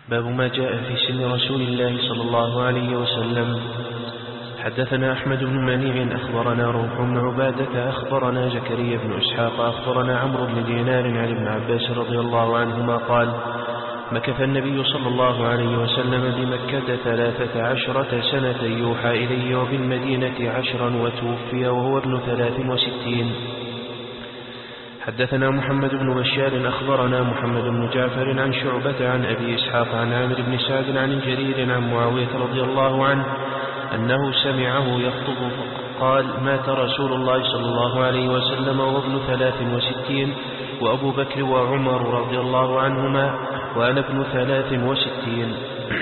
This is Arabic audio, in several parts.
باب ما جاء في سن رسول الله صلى الله عليه وسلم. حدثنا أحمد بن منيع أخبرنا روح بن عبادة أخبرنا زكريا بن إسحاق أخبرنا عمرو بن دينار عن ابن عباس رضي الله عنهما قال: مكث النبي صلى الله عليه وسلم بمكة 13 سنة يوحى إليه، وبالمدينة 10، وتوفي وهو ابن 63. حدثنا محمد بن بشار أخبرنا محمد بن جعفر عن شعبة عن أبي إسحاق عن عامر بن سعد عن جرير عن معاوية رضي الله عنه أنه سمعه يخطب قال: مات رسول الله صلى الله عليه وسلم وهو ابن 63، وأبو بكر وعمر رضي الله عنهما وأنا ابن 63.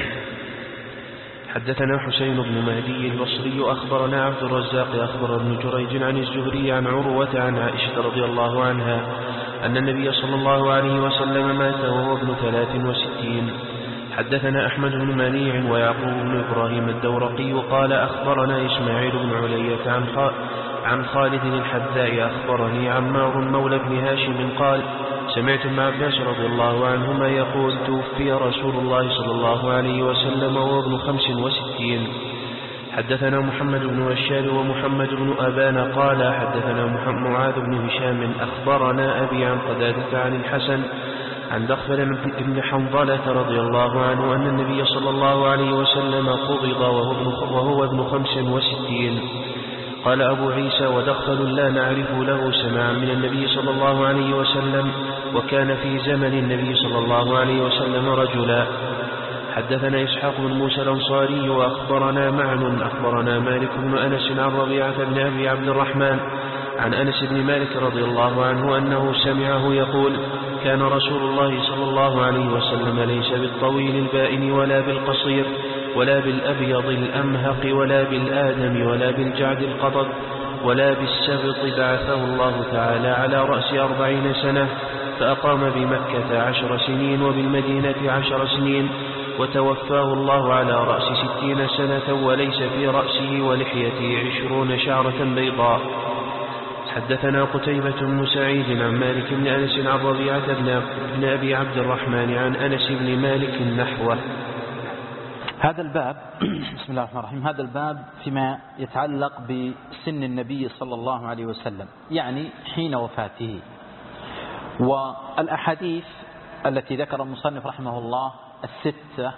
حدثنا حسين بن مهدي البصري أخبرنا عبد الرزاق أخبر ابن جريج عن الزهري عن عروة عن عائشة رضي الله عنها أن النبي صلى الله عليه وسلم مات وهو ابن 63. حدثنا أحمد بن منيع ويعقوب بن إبراهيم الدورقي قال: أخبرنا إسماعيل بن علية عن خالد الحذاء أخبرني عمار مولى بن هاشم قال: سمعت ابن عباس رضي الله عنهما يقول: توفي رسول الله صلى الله عليه وسلم وهو ابن 65. حدثنا محمد بن بشار ومحمد بن أبان قال: حدثنا معاذ بن هشام أخبرنا أبي عن قتادة عن الحسن عن دخفل بن حنظلة رضي الله عنه أن النبي صلى الله عليه وسلم قبض وهو ابن 65. قال أبو عيسى: ودخفل لا نعرف له سماعا من النبي صلى الله عليه وسلم، وكان في زمن النبي صلى الله عليه وسلم رجلا. حدثنا إسحاق بن موسى الأنصاري وأخبرنا معن أخبرنا مالك بن أنس عن ربيعة بن أبي عبد الرحمن عن أنس بن مالك رضي الله عنه أنه سمعه يقول: كان رسول الله صلى الله عليه وسلم ليس بالطويل البائن ولا بالقصير ولا بالأبيض الأمهق ولا بالآدم ولا بالجعد القطب ولا بالسبط، بعثه الله تعالى على رأس 40 سنة، فأقام بمكة 10 سنين وبالمدينة 10 سنين، وتوفاه الله على رأس 60 سنة، وليس في رأسه ولحيته 20 شعرة بيضاء. حدثنا قتيبة بن سعيد عن مالك بن أنس عن ربيعة بن أبي عبد الرحمن عن أنس بن مالك نحوه. هذا الباب بسم الله الرحمن الرحيم. هذا الباب فيما يتعلق بسن النبي صلى الله عليه وسلم، يعني حين وفاته. والأحاديث التي ذكر المصنف رحمه الله الستة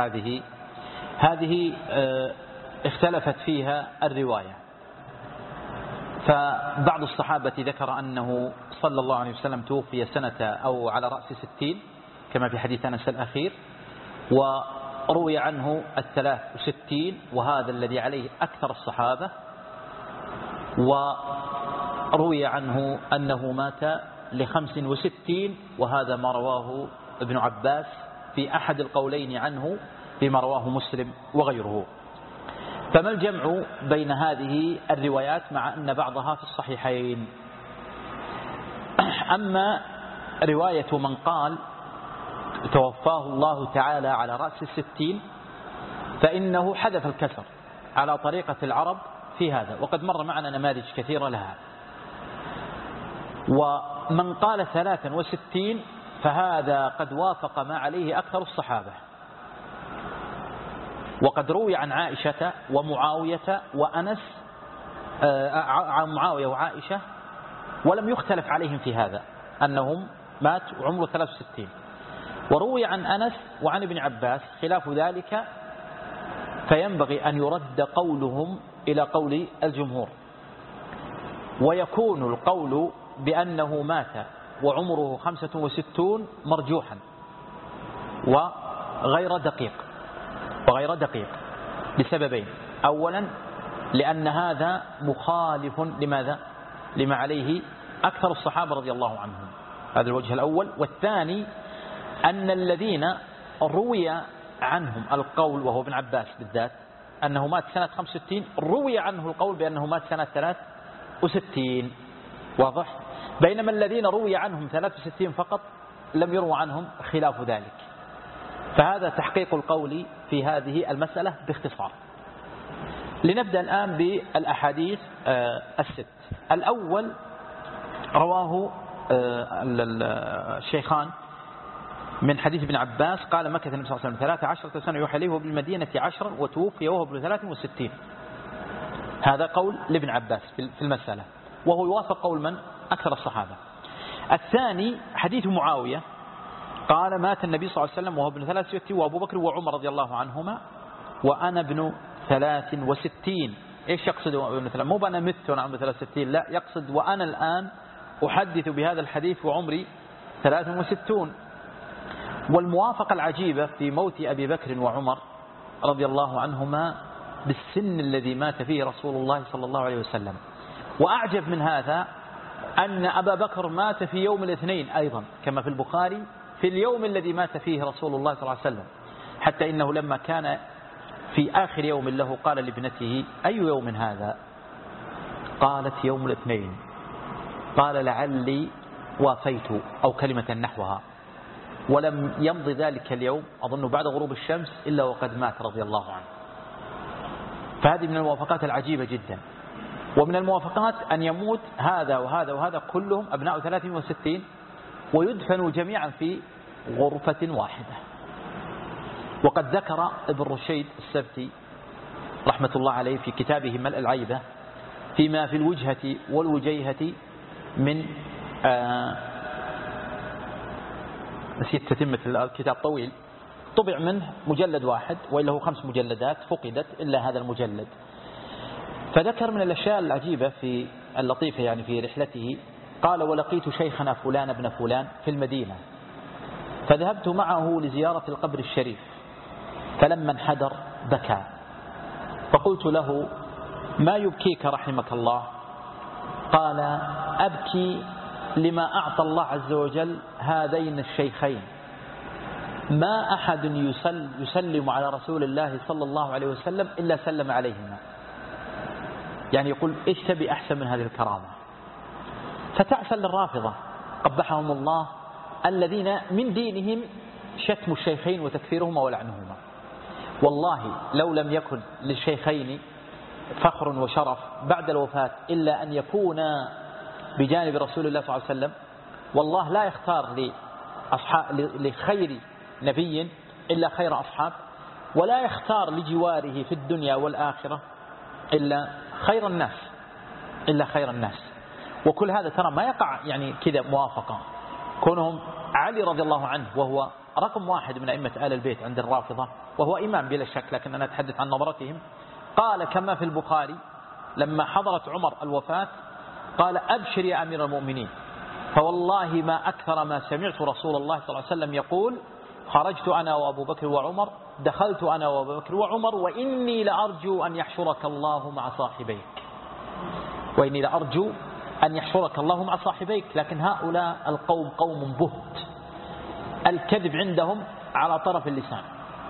هذه اختلفت فيها الرواية. فبعض الصحابة ذكر أنه صلى الله عليه وسلم توفي سنة أو على رأس 60 كما في حديث أنس الأخير، وروي عنه 63 وهذا الذي عليه أكثر الصحابة، وروي عنه أنه مات 65 وهذا ما رواه ابن عباس في أحد القولين عنه بما رواه مسلم وغيره. فما الجمع بين هذه الروايات مع أن بعضها في الصحيحين؟ أما رواية من قال توفاه الله تعالى على رأس 60 فإنه حذف الكسر على طريقة العرب في هذا، وقد مر معنا نماذج كثيرة لها. ومن قال 63 فهذا قد وافق ما عليه أكثر الصحابة، وقد روي عن عائشة ومعاوية وأنس، عن معاوية وعائشة، ولم يختلف عليهم في هذا أنهم مات وعمره 63. وروي عن أنس وعن ابن عباس خلاف ذلك، فينبغي أن يرد قولهم إلى قول الجمهور، ويكون القول بأنه مات وعمره 65 مرجوحا وغير دقيق لسببين: أولا لأن هذا مخالف لما عليه أكثر الصحابة رضي الله عنهم، هذا الوجه الأول. والثاني أن الذين روي عنهم القول، وهو ابن عباس بالذات، أنه مات سنة 65 روي عنه القول بأنه مات سنة 63، واضح؟ بينما الذين روي عنهم 63 فقط لم يروى عنهم خلاف ذلك. فهذا تحقيق القول في هذه المسألة باختصار. لنبدأ الآن بالأحاديث الست. الأول رواه الشيخان من حديث ابن عباس قال مكث النبي صلى الله عليه وسلم 13 سنة يوحى إليه وبالمدينة 10 وتوفي وهو ابن 63. هذا قول لابن عباس في المسألة، وهو يوافق قول من؟ أكثر الصحابة. الثاني حديث معاوية قال مات النبي صلى الله عليه وسلم وهو ابن 63 وأبو بكر وعمر رضي الله عنهما وأنا ابن 63. إيش يقصد ابن 63؟ مو بأنا مت وأنا عمري 63، لا، يقصد وأنا الآن أحدث بهذا الحديث وعمري 63. والموافقة العجيبة في موت أبي بكر وعمر رضي الله عنهما بالسن الذي مات فيه رسول الله صلى الله عليه وسلم. وأعجب من هذا أن أبا بكر مات في يوم الاثنين أيضا كما في البخاري، في اليوم الذي مات فيه رسول الله صلى الله عليه وسلم، حتى إنه لما كان في آخر يوم له قال لابنته أي يوم هذا؟ قالت يوم الاثنين. قال لعلي وافيت أو كلمة نحوها. ولم يمض ذلك اليوم أظن بعد غروب الشمس إلا وقد مات رضي الله عنه. فهذه من الموافقات العجيبة جدا. ومن الموافقات أن يموت هذا وهذا وهذا كلهم أبناء 63 ويدفنوا جميعا في غرفة واحدة. وقد ذكر ابن رشيد السبتي رحمة الله عليه في كتابه ملء العيبة فيما في الوجهة والوجيهة من نسيت تتمة الكتاب طويل، طبع منه مجلد واحد وإلا هو 5 مجلدات فقدت إلا هذا المجلد. فذكر من الأشياء العجيبة في اللطيفة يعني في رحلته، قال ولقيت شيخنا فلان ابن فلان في المدينة فذهبت معه لزيارة القبر الشريف، فلما انحدر بكى، فقلت له ما يبكيك رحمك الله؟ قال أبكي لما أعطى الله عز وجل هذين الشيخين، ما أحد يسلم على رسول الله صلى الله عليه وسلم إلا سلم عليهما. يعني يقول إيش تبي أحسن من هذه الكرامة؟ فتعسل للرافضة قبحهم الله الذين من دينهم شتم الشيخين وتكفيرهما ولعنهما. والله لو لم يكن للشيخين فخر وشرف بعد الوفاة إلا أن يكونا بجانب رسول الله صلى الله عليه وسلم، والله لا يختار لخير نبي إلا خير أصحاب، ولا يختار لجواره في الدنيا والآخرة إلا خير الناس. وكل هذا ترى ما يقع يعني كذا موافقة. كونهم علي رضي الله عنه وهو رقم 1 من أئمة آل البيت عند الرافضة وهو إمام بلا شك، لكن أنا أتحدث عن نظرتهم. قال كما في البخاري لما حضرت عمر الوفاة قال أبشر يا أمير المؤمنين، فوالله ما أكثر ما سمعت رسول الله صلى الله عليه وسلم يقول خرجت أنا وأبو بكر وعمر، دخلت أنا وأبو بكر وعمر، وإني لأرجو أن يحشرك الله مع صاحبيك، وإني لأرجو أن يحشرك الله مع صاحبيك. لكن هؤلاء القوم قوم بهت، الكذب عندهم على طرف اللسان،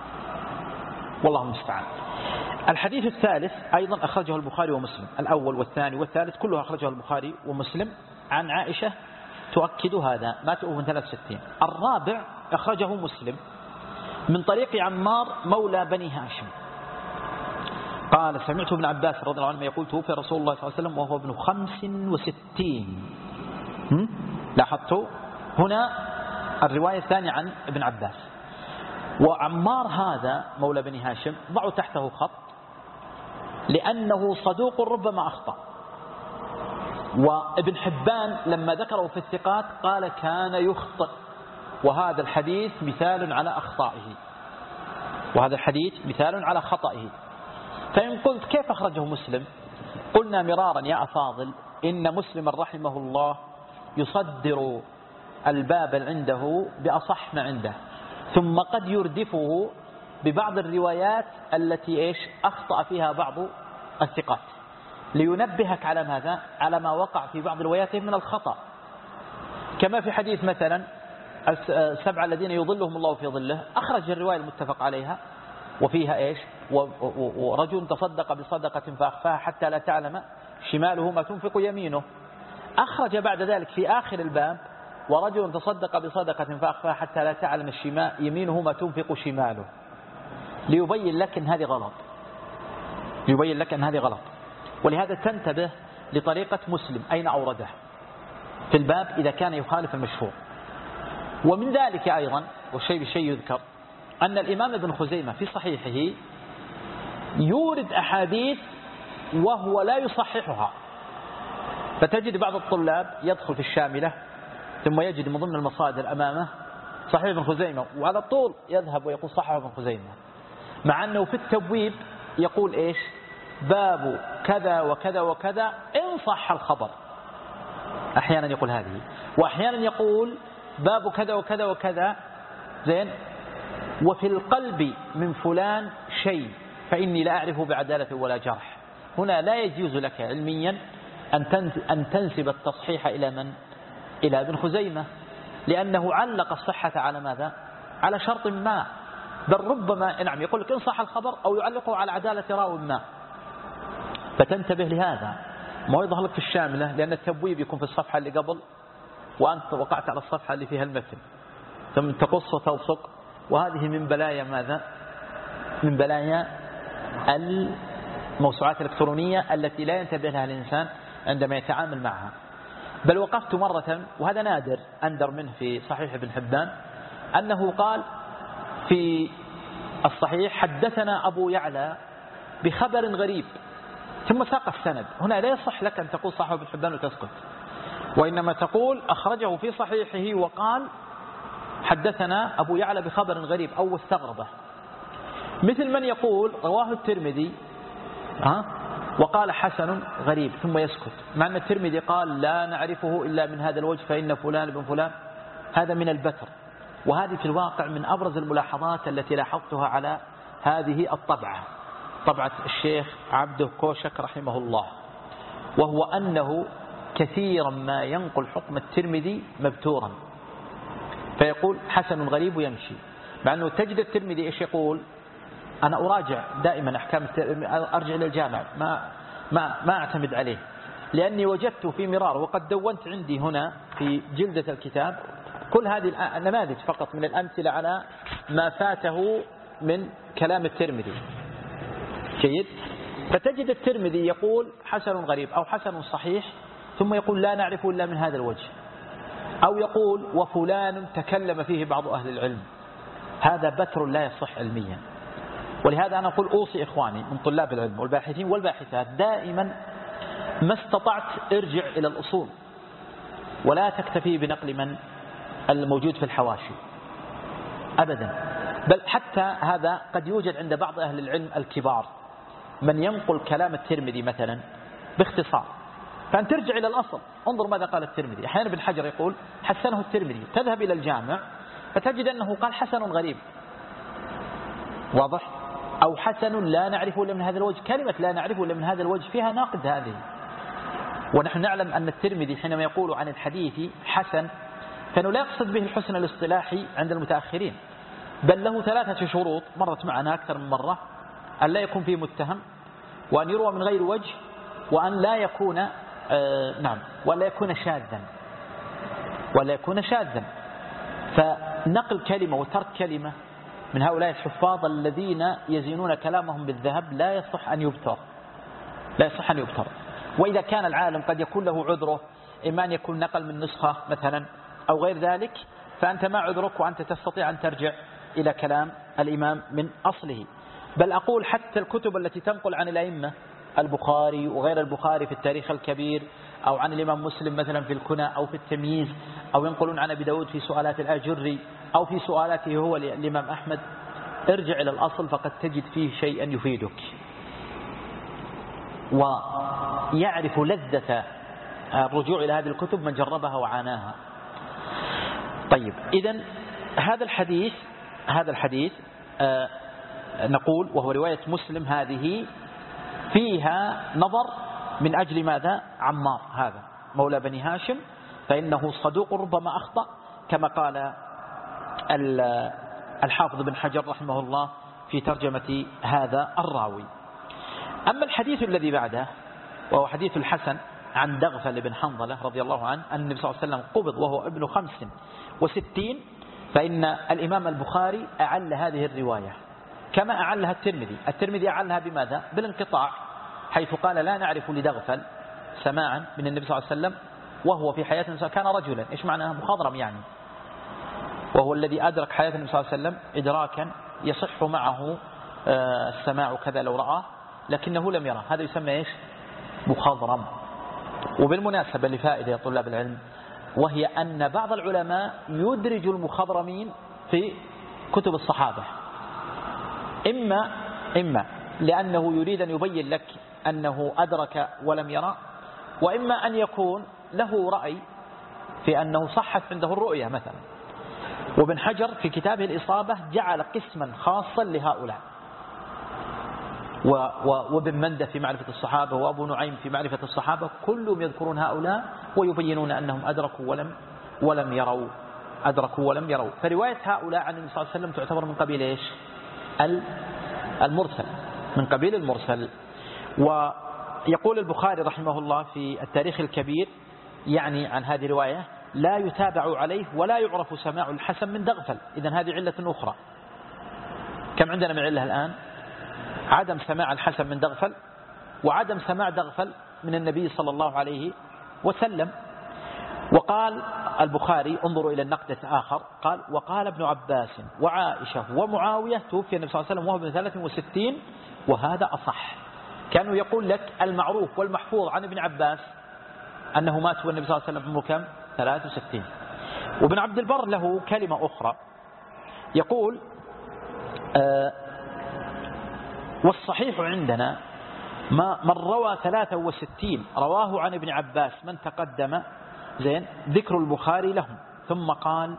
والله المستعان. الحديث الثالث أيضا أخرجه البخاري ومسلم، الأول والثاني والثالث كلها أخرجه البخاري ومسلم عن عائشة تؤكد هذا، مات من 63. الرابع أخرجه مسلم من طريق عمار مولى بني هاشم قال سمعت ابن عباس رضي الله عنه يقول توفي رسول الله صلى الله عليه وسلم وهو ابن 65. لاحظتوا هنا الرواية الثانية عن ابن عباس. وعمار هذا مولى بني هاشم ضعوا تحته خط لأنه صدوق ربما أخطأ، وابن حبان لما ذكره في الثقات قال كان يخطئ، وهذا الحديث مثال على أخطائه، وهذا الحديث مثال على خطئه. فإن قلت كيف أخرجه مسلم؟ قلنا مرارا يا أفاضل إن مسلم رحمه الله يصدر الباب عنده بأصح ما عنده، ثم قد يردفه ببعض الروايات التي أخطأ فيها بعض الثقات لينبهك على ماذا؟ على ما وقع في بعض رواياته من الخطأ. كما في حديث مثلا 7 الذين يظلهم الله في ظله، أخرج الرواية المتفق عليها وفيها ورجل تصدق بصدقة فأخفاها حتى لا تعلم شماله ما تنفق يمينه. أخرج بعد ذلك في آخر الباب ورجل تصدق بصدقة فأخفاها حتى لا تعلم يمينه ما تنفق شماله، ليبين لك أن هذه غلط. ولهذا تنتبه لطريقة مسلم أين أورده في الباب إذا كان يخالف المشهور. ومن ذلك أيضا والشيء بالشيء يذكر أن الإمام ابن خزيمة في صحيحه يورد أحاديث وهو لا يصححها، فتجد بعض الطلاب يدخل في الشاملة ثم يجد من ضمن المصادر أمامه صحيح ابن خزيمة، وعلى طول يذهب ويقول صحح ابن خزيمة، مع أنه في التبويب يقول إيش؟ باب كذا وكذا وكذا إن صح الخبر. أحيانا يقول هذه، وأحيانا يقول باب كذا وكذا وكذا زين وفي القلب من فلان شيء فإني لا أعرفه بعدالة ولا جرح. هنا لا يجوز لك علميا أن تنسب التصحيح إلى من؟ إلى ابن خزيمة، لأنه علق الصحة على ماذا؟ على شرط ما، بل ربما نعم يقول لك إن صح الخبر أو يعلقه على عدالة راو ما، فتنتبه لهذا. ما يظهر لك في الشاملة لأن التبويب يكون في الصفحة اللي قبل وأنت وقعت على الصفحة اللي فيها المتن ثم تقص وتلصق، وهذه من بلايا ماذا؟ من بلايا الموسوعات الإلكترونية التي لا ينتبه لها الإنسان عندما يتعامل معها. بل وقفت مرة وهذا نادر أندر منه في صحيح ابن حبان أنه قال في الصحيح حدثنا أبو يعلى بخبر غريب ثم ساق السند. هنا لا يصح لك أن تقول صحيح ابن حبان وتسكت، وإنما تقول أخرجه في صحيحه وقال حدثنا أبو يعلى بخبر غريب أو استغربه، مثل من يقول رواه الترمذي وقال حسن غريب ثم يسكت، مع أن الترمذي قال لا نعرفه إلا من هذا الوجه فإن فلان ابن فلان. هذا من البتر، وهذه في الواقع من أبرز الملاحظات التي لاحظتها على هذه الطبعة، طبعة الشيخ عبده كوشك رحمه الله، وهو أنه كثيرا ما ينقل حكم الترمذي مبتورا فيقول حسن غريب ويمشي، مع أنه تجد الترمذي إيش يقول؟ أنا أراجع دائما أحكام أرجع إلى الجامع ما أعتمد عليه، لأني وجدت في مرار وقد دونت عندي هنا في جلدة الكتاب كل هذه النماذج فقط من الأمثلة على ما فاته من كلام الترمذي. جيد. فتجد الترمذي يقول حسن غريب أو حسن صحيح ثم يقول لا نعرفه إلا من هذا الوجه، أو يقول وفلان تكلم فيه بعض أهل العلم. هذا بتر لا يصح علميا. ولهذا أنا أقول أوصي إخواني من طلاب العلم والباحثين والباحثات دائما ما استطعت ارجع إلى الأصول ولا تكتفي بنقل من الموجود في الحواشي أبدا، بل حتى هذا قد يوجد عند بعض أهل العلم الكبار من ينقل كلام الترمذي مثلا باختصار، فأن ترجع إلى الأصل انظر ماذا قال الترمذي. أحيانا ابن حجر يقول حسنه الترمذي، تذهب إلى الجامع فتجد أنه قال حسن غريب، واضح؟ أو حسن لا نعرفه إلا من هذا الوجه. كلمة لا نعرفه إلا من هذا الوجه فيها ناقد هذه، ونحن نعلم أن الترمذي حينما يقول عن الحديث حسن فإنه لا يقصد به الحسن الاصطلاحي عند المتأخرين، بل له 3 شروط مرت معنا أكثر من مرة: أن لا يكون فيه متهم، وأن يروى من غير وجه، وأن لا يكون ولا يكون شاذا، ولا يكون شاذا. فنقل كلمة وترك كلمة من هؤلاء الحفاظ الذين يزينون كلامهم بالذهب لا يصح أن يبتر، لا يصح أن يبتر. وإذا كان العالم قد يكون له عذره، إما أن يكون نقل من نسخة مثلا أو غير ذلك، فأنت ما عذرك وأنت تستطيع أن ترجع إلى كلام الإمام من أصله. بل أقول حتى الكتب التي تنقل عن الأئمة، البخاري وغير البخاري في التاريخ الكبير، أو عن الإمام مسلم مثلا في الكنى أو في التمييز، أو ينقلون عن أبي داود في سؤالات الآجري أو في سؤالاته هو الإمام أحمد، ارجع إلى الأصل فقد تجد فيه شيئا يفيدك ويعرف لذة الرجوع إلى هذه الكتب من جربها وعاناها. طيب، إذن هذا الحديث نقول وهو رواية مسلم، هذه فيها نظر من أجل ماذا؟ عمار هذا مولى بني هاشم، فإنه صدوق ربما أخطأ كما قال الحافظ بن حجر رحمه الله في ترجمة هذا الراوي. أما الحديث الذي بعده وهو حديث الحسن عن دغفل بن حنظلة رضي الله عنه أن النبي صلى الله عليه وسلم قبض وهو ابن 65، فإن الإمام البخاري أعل هذه الرواية كما أعلها الترمذي أعلها بماذا؟ بالانقطاع، حيث قال لا نعرف لدغفل سماعا من النبي صلى الله عليه وسلم وهو في حياته كان رجلا. إيش معنى مخضرم؟ يعني وهو الذي أدرك حياة النبي صلى الله عليه وسلم إدراكا يصح معه السماع كذا لو رآه لكنه لم يرى، هذا يسمى إيش؟ مخضرم. وبالمناسبة لفائدة يا طلاب العلم، وهي أن بعض العلماء يدرج المخضرمين في كتب الصحابة، إما لأنه يريد أن يبين لك أنه أدرك ولم يرى، وإما أن يكون له رأي في أنه صحت عنده الرؤية مثلا. وابن حجر في كتابه الإصابة جعل قسما خاصا لهؤلاء، وابن مندة في معرفة الصحابة، وأبو نعيم في معرفة الصحابة، كلهم يذكرون هؤلاء ويبينون أنهم أدركوا ولم يروا، أدركوا ولم يروا. فرواية هؤلاء عن النبي صلى الله عليه وسلم تعتبر من قبيل إيش؟ المرسل، من قبيل المرسل. ويقول البخاري رحمه الله في التاريخ الكبير يعني عن هذه الرواية: لا يتابع عليه ولا يعرف سماع الحسن من دغفل. إذن هذه علة أخرى. كم عندنا من علة الآن؟ عدم سماع الحسن من دغفل، وعدم سماع دغفل من النبي صلى الله عليه وسلم. وقال البخاري، انظروا إلى النقد الآخر، قال: وقال ابن عباس وعائشة ومعاوية توفي النبي صلى الله عليه وسلم وهو ابن 63، وهذا أصح. كانوا يقول لك المعروف والمحفوظ عن ابن عباس أنه مات والنبي صلى الله عليه وسلم عمره كم؟ 63. وابن عبد البر له كلمة أخرى يقول: والصحيح عندنا من روى 63 رواه عن ابن عباس من تقدم زين ذكر البخاري لهم، ثم قال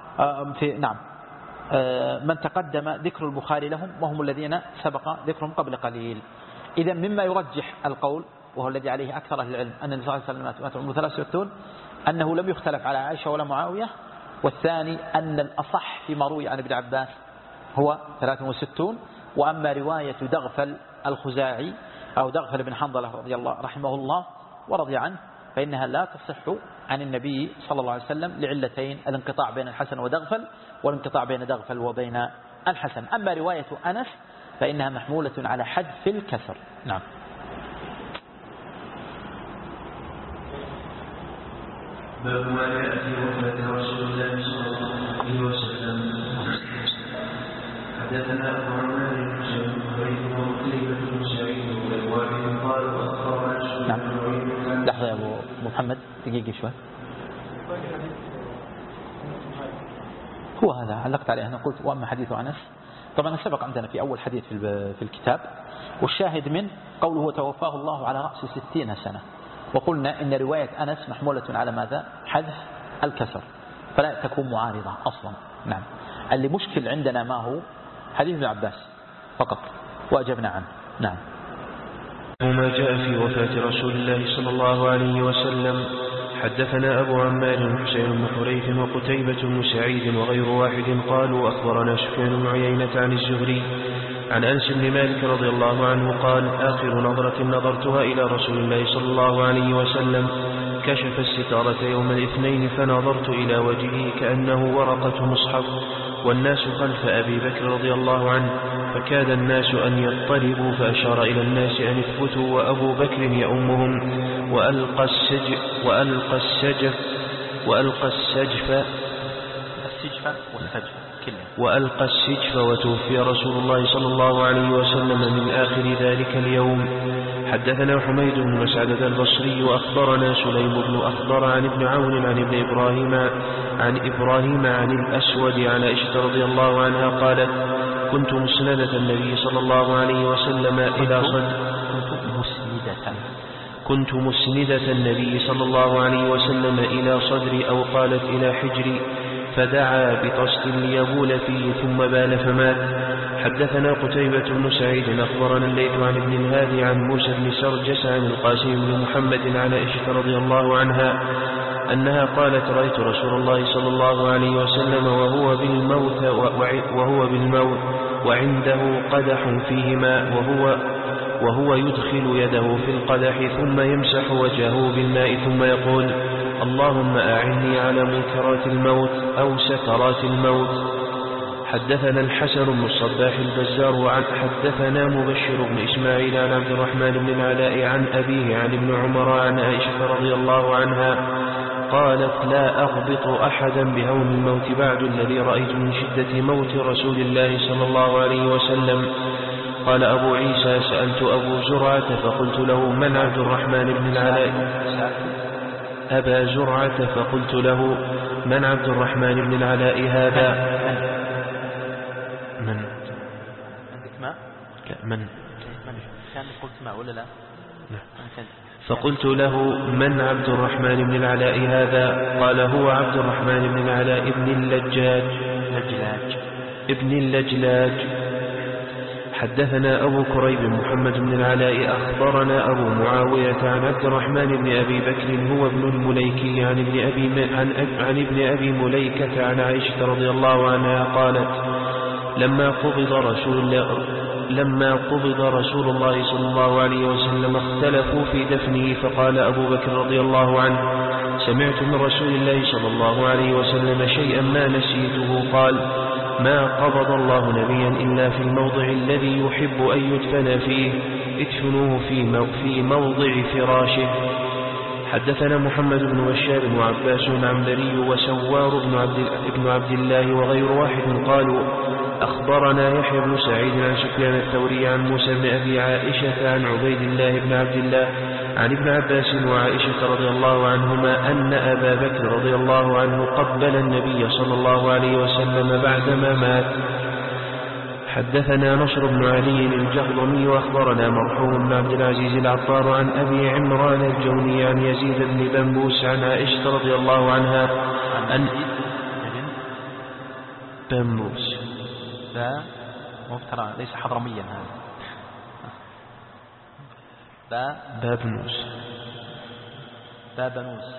من تقدم ذكر البخاري لهم وهم الذين سبق ذكرهم قبل قليل. إذا مما يرجح القول، وهو الذي عليه أكثر أهل العلم، أن النبي صلى الله عليه وسلم مات عمره 63، أنه لم يختلف على عائشة ولا معاوية. والثاني أن الأصح فيما روي عن ابن عباس هو 63. وأما رواية دغفل الخزاعي أو دغفل بن حنظلة رضي الله رحمه الله ورضي عنه فإنها لا تصح عن النبي صلى الله عليه وسلم لعلتين: الانقطاع بين الحسن ودغفل، والانقطاع بين دغفل وبين الحسن. أما رواية أنس فإنها محمولة على حذف الكسر. نعم. باب ما جاء في وفاة رسول الله صلى الله عليه وسلم. حدثنا أبو عمار بن شهيد وقتيبة بن سعيد والوالد قالوا أخبرنا نعم. لحظة يا أبو محمد، دقيقة شوي. هو هذا علقت عليه، أنا قلت: وأما حديث أنس، طبعا سبق عندنا في أول حديث في الكتاب، والشاهد من قوله: توفاه الله على رأس 60 سنة. وقلنا إن رواية أنس محمولة على ماذا؟ حذف الكسر، فلا تكون معارضة أصلا. نعم. اللي مشكل عندنا ما هو؟ حديث ابن عباس فقط، وأجبنا عنه. نعم. وما جاء في وفاة رسول الله صلى الله عليه وسلم. حدثنا أبو عمار حسين بن حريث وقتيبة بن سعيد وغير واحد قالوا أخبرنا سفيان بن عيينة عن الزهري عن أنس بن مالك رضي الله عنه قال: آخر نظرة نظرتها إلى رسول الله صلى الله عليه وسلم كشف الستارة يوم الاثنين فنظرت إلى وجهه كأنه ورقة مصحف، والناس خلف أبي بكر رضي الله عنه، فكاد الناس أن يضطربوا، فأشار إلى الناس أن اثبتوا، وأبو بكر يؤمهم، وألقى السجف وتوفي رسول الله صلى الله عليه وسلم من آخر ذلك اليوم. حدثنا حميد بن مسعدة البصري وأخبرنا سليم بن أخبر عن ابن عون عن ابن إبراهيم عن الأسود عن عائشة رضي الله عنها قالت: كنت مسندة النبي صلى الله عليه وسلم إلى صدر كنت مسندة النبي صلى الله عليه وسلم إلى صدري أو قالت إلى حجري، فدعا بطست ليبول فيه ثم بال فمات. حدثنا قتيبة بن سعيد أخبرنا الليث عن ابن الهادي عن موسى بن سرجس عن القاسم بن محمد عن عائشة رضي الله عنها أنها قالت: رأيت رسول الله صلى الله عليه وسلم وهو بالموت وعنده قدح فيه ماء وهو يدخل يده في القدح ثم يمسح وجهه بالماء ثم يقول: اللهم أعني على منكرات الموت أو سكرات الموت. حدثنا الحسن بن الصباح البزار حدثنا مبشر بن إسماعيل عن عبد الرحمن بن العلاء عن أبيه عن ابن عمر عن عائشة رضي الله عنها قالت لا أغبط أحدا بهون الموت بعد الذي رأيت من شدة موت رسول الله صلى الله عليه وسلم. قال أبو عيسى سألت أبو زرعة فقلت له من عبد الرحمن بن العلاء أبا زرعة فقلت له من عبد الرحمن بن العلاء هذا؟ من كان قلت ما ولا لا؟ فقلت له من عبد الرحمن بن العلاء هذا؟ قال هو عبد الرحمن بن العلاء ابن اللجلاج. حدثنا أبو كريب محمد بن العلاء أخبرنا أبو معاوية عن عبد الرحمن بن أبي بكر هو ابن المليكي عن ابن أبي مليكة عن عائشة رضي الله عنها قالت لما قبض رسول الله صلى الله عليه وسلم اختلفوا في دفنه، فقال أبو بكر رضي الله عنه سمعت من رسول الله صلى الله عليه وسلم شيئا ما نسيته، قال ما قبض الله نبيا إلا في الموضع الذي يحب أن يدفن فيه، ادفنوه في موضع فراشه. حدثنا محمد بن بشار وعباس عنبري وسوار بن عبد الله وغير واحد قالوا أخبرنا يحيى بن سعيد عن سفيان الثوري عن موسى بن أبي عائشة عن عبيد الله بن عبد الله عن ابن عباس وعائشة رضي الله عنهما أن أبا بكر رضي الله عنه قبل النبي صلى الله عليه وسلم بعدما مات. حدثنا نصر بن علي الجهضمي وأخبرنا مرحوم بن عبد العزيز العطار عن أبي عمران الجوني عن يزيد بن بنبوس عن عائشة رضي الله عنها أن بنبوس لا مفترى ليس حضرميا هذا بابنوس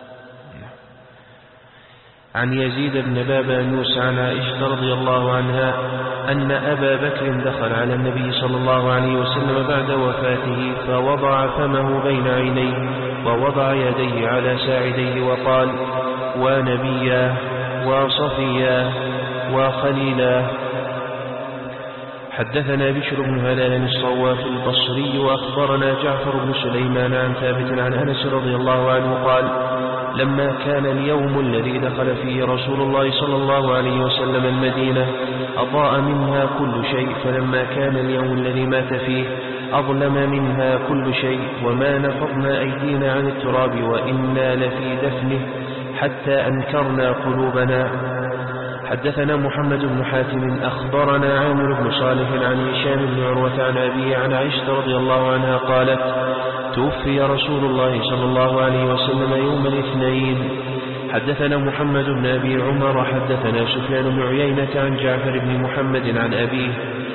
عن يزيد بن بابنوس عن عائشة رضي الله عنها أن أبا بكر دخل على النبي صلى الله عليه وسلم بعد وفاته فوضع فمه بين عينيه ووضع يديه على ساعديه وقال ونبياه وصفياه وخليلاه. حدثنا بشر بن هلال الصواف البصري وأخبرنا جعفر بن سليمان عن ثابت عن أنس رضي الله عنه قال لما كان اليوم الذي دخل فيه رسول الله صلى الله عليه وسلم المدينة أضاء منها كل شيء، فلما كان اليوم الذي مات فيه أظلم منها كل شيء، وما نفضنا أيدينا عن التراب وإنا لفي دفنه حتى أنكرنا قلوبنا. حدثنا محمد بن حاتم أخبرنا عامر بن صالح عن هشام بن عروة عن أبيه عن عائشة رضي الله عنها قالت توفي رسول الله صلى الله عليه وسلم يوم الاثنين. حدثنا محمد بن أبي عمر حدثنا سفيان بن عيينة عن جعفر بن محمد عن أبيه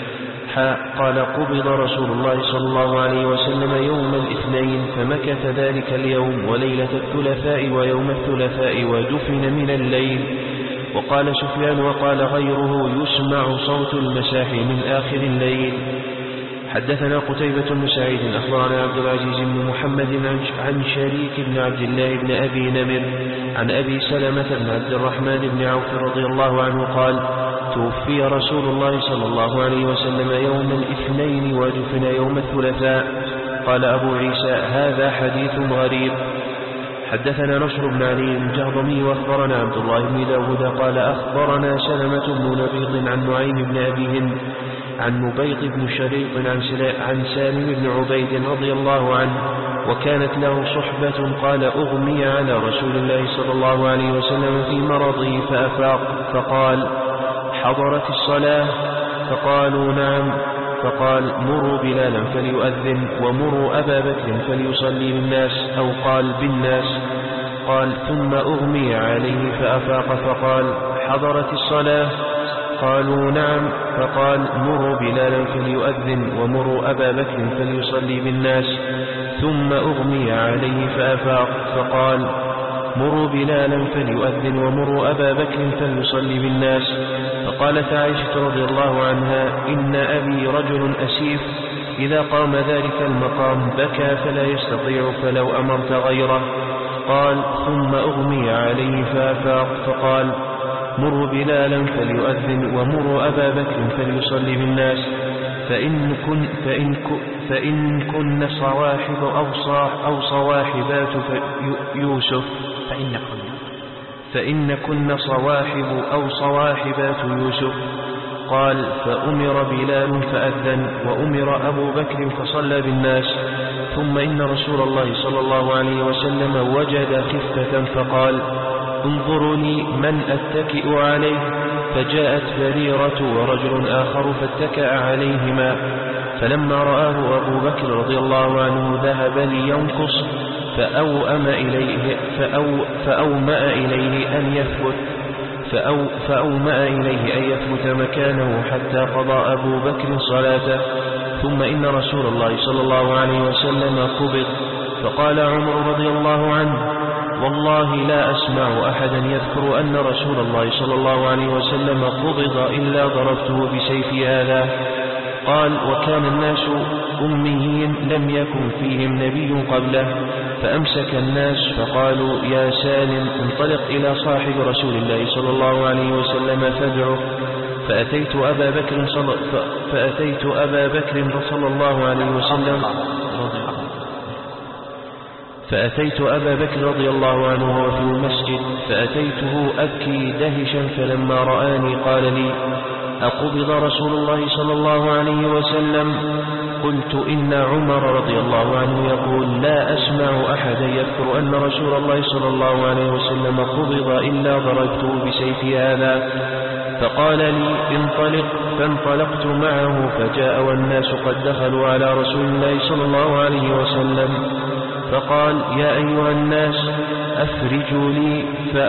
قال قبض رسول الله صلى الله عليه وسلم يوم الاثنين، فمكث ذلك اليوم وليلة الثلاثاء ويوم الثلاثاء ودفن من الليل. وقال سفيان وقال غيره يسمع صوت المساح من آخر الليل. حدثنا قتيبة بن سعيد أخبرنا عبد العزيز بن محمد عن شريك بن عبد الله بن أبي نمر عن أبي سلمة بن عبد الرحمن بن عوف رضي الله عنه قال توفي رسول الله صلى الله عليه وسلم يوم الاثنين ودفن يوم الثلاثاء. قال أبو عيسى هذا حديث غريب. حدثنا نصر بن علي الجهضمي وأخبرنا عبد الله بن داود قال أخبرنا سلمة بن نبيض عن نعيم بن أبي هند عن مبيض بن شريط عن سالم بن عبيد رضي الله عنه وكانت له صحبة قال أغمي على رسول الله صلى الله عليه وسلم في مرضه فأفاق فقال حضرت الصلاة؟ فقالوا نعم. فقال مروا بلالا فليؤذن ومروا أبا بكر فليصلي بالناس أو قال بالناس. قال ثم أغمي عليه فأفاق فقال حضرت الصلاة؟ قالوا نعم. فقال مروا بلالا فليؤذن ومروا أبا بكر فليصلي بالناس. ثم أغمي عليه فأفاق فقال مروا بلالا فليؤذن ومروا أبا بكر فليصلي بالناس. فقالت عائشة رضي الله عنها إن أبي رجل أسيف إذا قام ذلك المقام بكى فلا يستطيع فلو أمرت غيره. قال ثم أغمي عليه فأفاق فقال مروا بلالا فليؤذن ومروا أبا بكر فليصلي بالناس. فإن كن صواحب أو صواحبات يوسف فإنكن صواحب أو صواحبات يوسف. قال: فأمر بلال فأذن، وأمر أبو بكر فصلى بالناس. ثم إن رسول الله صلى الله عليه وسلم وجد خفة فقال: انظروا لي من أتكئ عليه. فجاءت بريرة ورجل آخر فاتكأ عليهما، فلما رآه أبو بكر رضي الله عنه ذهب لينقص فأومأ إليه أن يثبت مكانه حتى قضى أبو بكر صلاته. ثم إن رسول الله صلى الله عليه وسلم قبض، فقال عمر رضي الله عنه: والله لا أسمع أحدا يذكر أن رسول الله صلى الله عليه وسلم قبض إلا ضربته بسيفي هذا. قال: وكان الناس أميين لم يكن فيهم نبي قبله، فأمسك الناس فقالوا: يا سالم انطلق إلى صاحب رسول الله صلى الله عليه وسلم فادعه. فأتيت أبا بكر صلى الله عليه وسلم فأتيت أبا بكر رضي الله عنه وهو في المسجد، فأتيته أبكي دهشا، فلما رآني قال لي: أقبض رسول الله صلى الله عليه وسلم؟ قلت: إن عمر رضي الله عنه يقول: لا أسمع أحدا يذكر أن رسول الله صلى الله عليه وسلم قبض إلا ضربته بسيفي هذا. فقال لي: انطلق. فانطلقت معه فجاء والناس قد دخلوا على رسول الله صلى الله عليه وسلم، فقال: يا أيها الناس أفرجوا لي.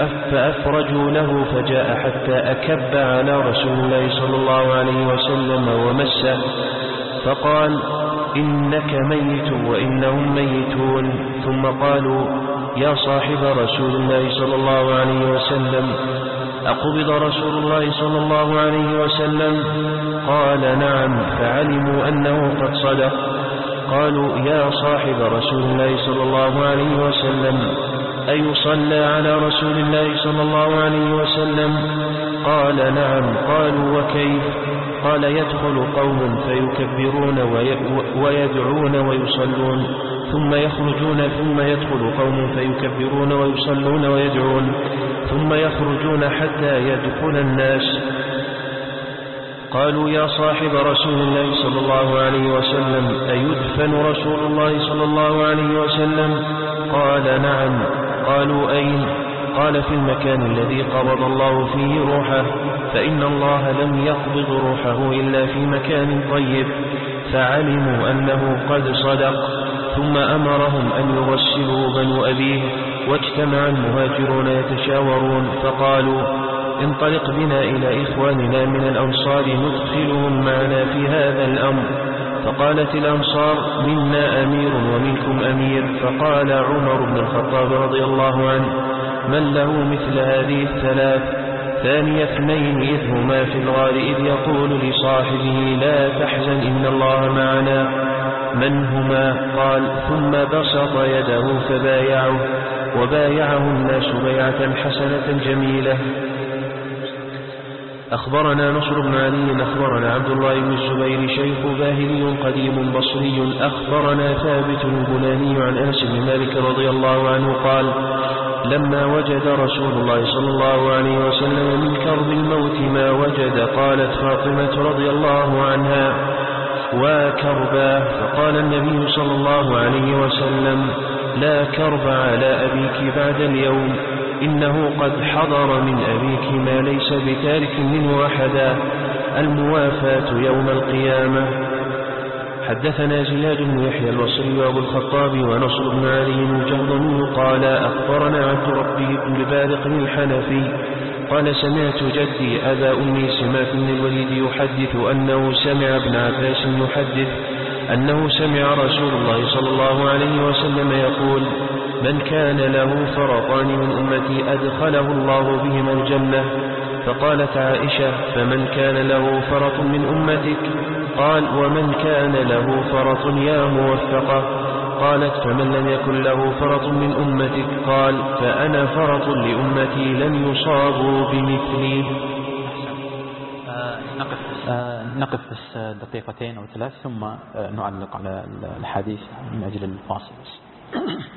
فأفرجوا له، فجاء حتى أكب على رسول الله صلى الله عليه وسلم ومسه، فقال: إنك ميت وإنهم ميتون. ثم قالوا: يا صاحب رسول الله صلى الله عليه وسلم، أقبض رسول الله صلى الله عليه وسلم؟ قال: نعم. فعلموا أنه قد صدق. قالوا: يا صاحب رسول الله صلى الله عليه وسلم، أيصلى على رسول الله صلى الله عليه وسلم؟ قال: نعم. قالوا: وكيف؟ قال: يدخل قوم فيكبرون ويدعون ويصلون، ثم يخرجون، ثم يدخل قوم فيكبرون ويصلون ويدعون، ثم يخرجون حتى يدخل الناس. قالوا: يا صاحب رسول الله صلى الله عليه وسلم، أيدفن رسول الله صلى الله عليه وسلم؟ قال: نعم. قالوا: أين؟ قال: في المكان الذي قبض الله فيه روحه، فإن الله لم يقبض روحه إلا في مكان طيب. فعلموا أنه قد صدق. ثم أمرهم أن يغسلوا بنو أبيه، واجتمع المهاجرون يتشاورون، فقالوا: انطلق بنا إلى إخواننا من الأنصار ندخلهم معنا في هذا الأمر. فقالت الأنصار: منا أمير ومنكم أمير. فقال عمر بن الخطاب رضي الله عنه: من له مثل هذه الثلاث؟ ثاني اثنين إذ هما في الغار إذ يقول لصاحبه: لا تحزن إن الله معنا. من هما؟ قال: ثم بسط يده فبايعه، وبايعه الناس بيعة حسنة جميلة. أخبرنا نصر بن علي أخبرنا عبد الله بن الزبير شيخ باهلي قديم بصري أخبرنا ثابت البناني عن أنس بن مالك رضي الله عنه قال: لما وجد رسول الله صلى الله عليه وسلم من كرب الموت ما وجد، قالت فاطمة رضي الله عنها: وكربا. فقال النبي صلى الله عليه وسلم: لا كرب على أبيك بعد اليوم، إنه قد حضر من أبيك ما ليس بتارك منه أحدا، الموافاة يوم القيامة. حدثنا زياد بن يحيى البصري وأبو الخطاب ونصر بن علي الجهضمي قال: أخبرنا عبد ربه بن بارق الحنفي قال: سمعت جدي أبا أمي سماك بن الوليد يحدث أنه سمع ابن عباس يحدث أنه سمع رسول الله صلى الله عليه وسلم يقول: من كان له فرطان من أمتي أدخله الله بهما الجنة. فقالت عائشة: فمن كان له فرط من أمتك؟ قال: ومن كان له فرط يا موفقة. قالت: فمن لم يكن له فرط من أمتك؟ قال: فأنا فرط لأمتي لن يصابوا بمثلي. نقف بس دقيقتين أو ثلاث ثم نعلق على الحديث من أجل الفاصل.